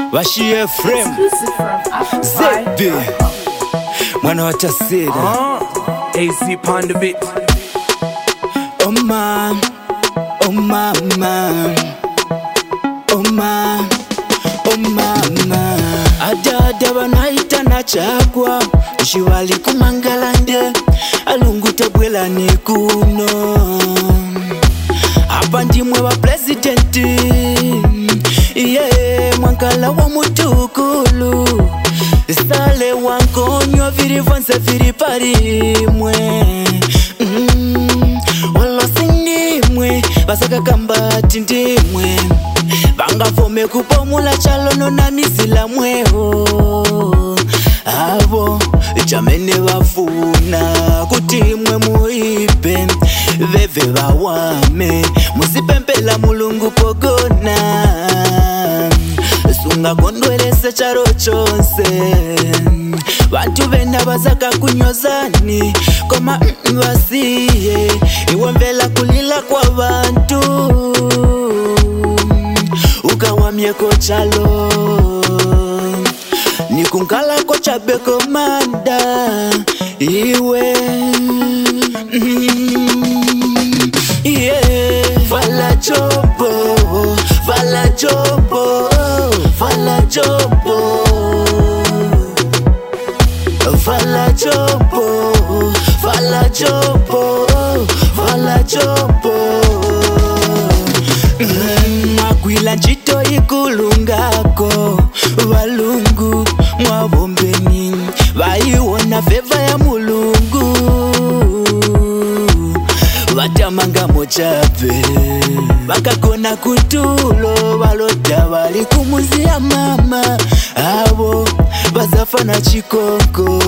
Washi Ephraim Zebby Mwana wa Tasira AC Pond the beat. Oh man, oh mama, oh man, oh mama. Adada banaita na chakwa Shiwali kumangalande Alunguta bwela ni kuno Hapa ndimwe wa presidenti Yeah, mwankala wa mutukulu Sale wankonywa virivanza viriparimwe Wala sindimwe Basaka kambati ndimwe Bangafome kupomula chalono na mizila mweho Abo chamene wafuna kutimwe muipe Veve wawame musipempela mulungu pogona Sunga kondwelese charo chonse Bantu benda basaka kunyozani Koma wasiye Iwembela kulila kwa bantu Ukawamyeko chalo Nikunkala ko chabeko manda Iwe Yeah Fala jobo Fala jobo Fala jobo Fala jobo Fala jobo Fala jobo Makwila njito ikulungako Walungu mwabombeni Vaiwona feva ya mulungu Vatamanga mochape Vakakona kutulo Valota vali kumuzi ya mama Abo bazafa na chikoko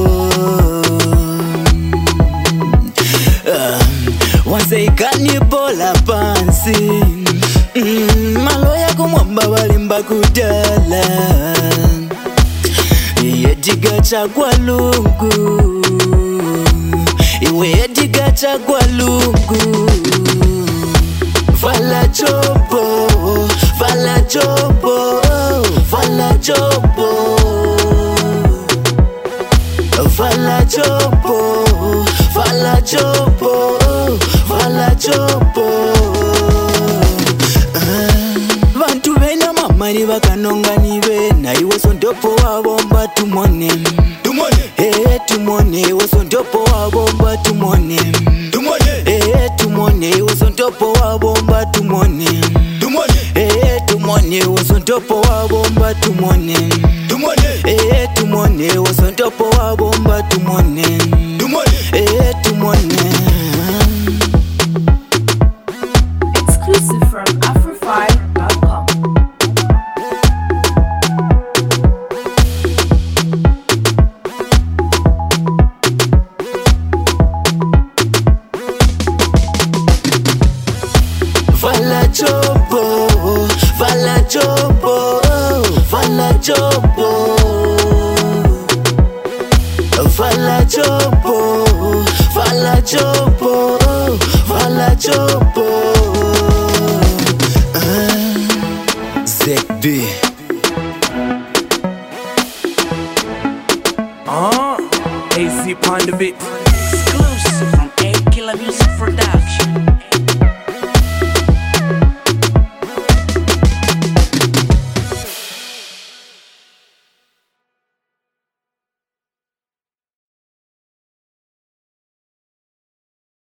Wanze ikanibola pansi Maloya kumwamba walimba kudala Yediga chagwa lungu Iwe yediga chagwa lungu Fala jobo Fala jobo Fala jobo Fala jobo Fala jobo Fala jobo Bantu bena mamani bakanonga nibe Na iwe sondopo wabomba tumone Tumone iwe sondopo wabomba tumone Tumone iwe sondopo wabomba tumone Tumone iwe sondopo wabomba tumone Tumone iwe sondopo wabomba tumone Tumone Exclusive from Afro5.com. Fala jobo, fala jobo, fala jobo, fala jobo, fala jobo, fala jobo. Zebby AC Pond the beat.